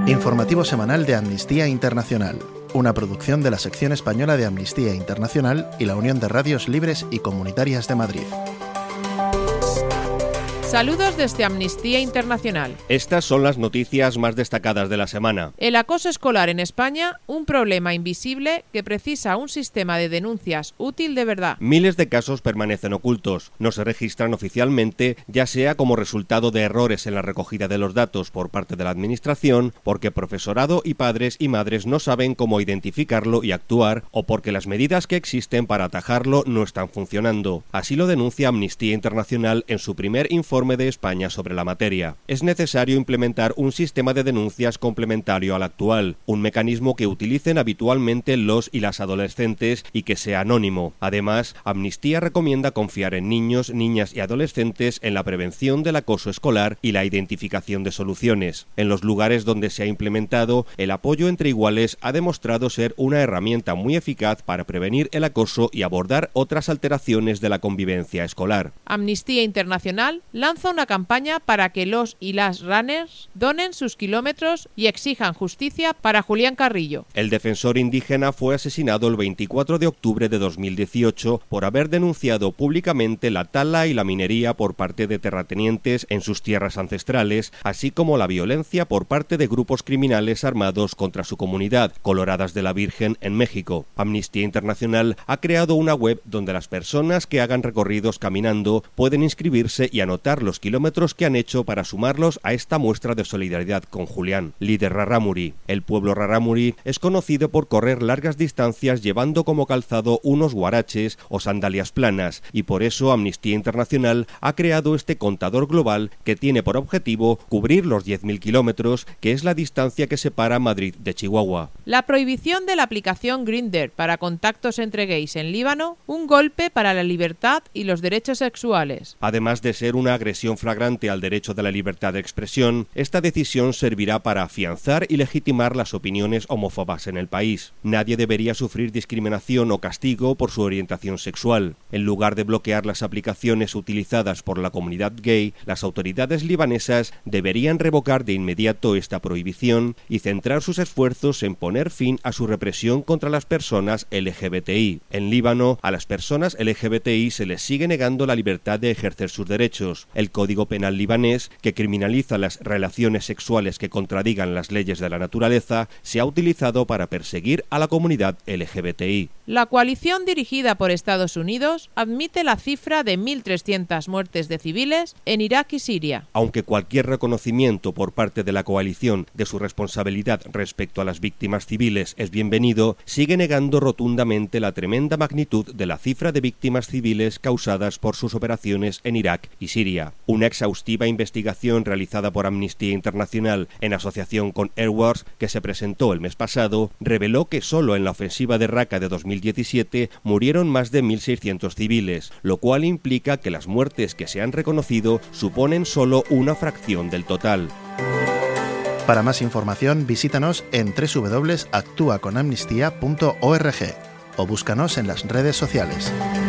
Informativo semanal de Amnistía Internacional, una producción de la sección española de Amnistía Internacional y la Unión de Radios Libres y Comunitarias de Madrid. Saludos desde Amnistía Internacional. Estas son las noticias más destacadas de la semana. El acoso escolar en España, un problema invisible que precisa un sistema de denuncias útil de verdad. Miles de casos permanecen ocultos, no se registran oficialmente, ya sea como resultado de errores en la recogida de los datos por parte de la administración, porque profesorado y padres y madres no saben cómo identificarlo y actuar, o porque las medidas que existen para atajarlo no están funcionando. Así lo denuncia Amnistía Internacional en su primer informe de España sobre la materia. Es necesario implementar un sistema de denuncias complementario al actual, un mecanismo que utilicen habitualmente los y las adolescentes y que sea anónimo. Además, Amnistía recomienda confiar en niños, niñas y adolescentes en la prevención del acoso escolar y la identificación de soluciones. En los lugares donde se ha implementado, el apoyo entre iguales ha demostrado ser una herramienta muy eficaz para prevenir el acoso y abordar otras alteraciones de la convivencia escolar. Amnistía Internacional lanza una campaña para que los y las runners donen sus kilómetros y exijan justicia para Julián Carrillo. El defensor indígena fue asesinado el 24 de octubre de 2018 por haber denunciado públicamente la tala y la minería por parte de terratenientes en sus tierras ancestrales, así como la violencia por parte de grupos criminales armados contra su comunidad, Coloradas de la Virgen, en México. Amnistía Internacional ha creado una web donde las personas que hagan recorridos caminando pueden inscribirse y anotar los kilómetros que han hecho para sumarlos a esta muestra de solidaridad con Julián, líder rarámuri. El pueblo rarámuri es conocido por correr largas distancias llevando como calzado unos huaraches o sandalias planas, y por eso Amnistía Internacional ha creado este contador global que tiene por objetivo cubrir los 10.000 kilómetros, que es la distancia que separa Madrid de Chihuahua. La prohibición de la aplicación Grindr para contactos entre gays en Líbano, un golpe para la libertad y los derechos sexuales. Además de ser una agresión flagrante al derecho de la libertad de expresión, esta decisión servirá para afianzar y legitimar las opiniones homófobas en el país. Nadie debería sufrir discriminación o castigo por su orientación sexual. En lugar de bloquear las aplicaciones utilizadas por la comunidad gay, las autoridades libanesas deberían revocar de inmediato esta prohibición y centrar sus esfuerzos en poner fin a su represión contra las personas LGBTI. En Líbano, a las personas LGBTI se les sigue negando la libertad de ejercer sus derechos. El Código Penal libanés, que criminaliza las relaciones sexuales que contradigan las leyes de la naturaleza, se ha utilizado para perseguir a la comunidad LGBTI. La coalición dirigida por Estados Unidos admite la cifra de 1.300 muertes de civiles en Irak y Siria. Aunque cualquier reconocimiento por parte de la coalición de su responsabilidad respecto a las víctimas civiles es bienvenido, sigue negando rotundamente la tremenda magnitud de la cifra de víctimas civiles causadas por sus operaciones en Irak y Siria. Una exhaustiva investigación realizada por Amnistía Internacional en asociación con Airwars, que se presentó el mes pasado, reveló que solo en la ofensiva de Raqqa de 2017 murieron más de 1.600 civiles, lo cual implica que las muertes que se han reconocido suponen solo una fracción del total. Para más información, visítanos en www.actuaconamnistía.org o búscanos en las redes sociales.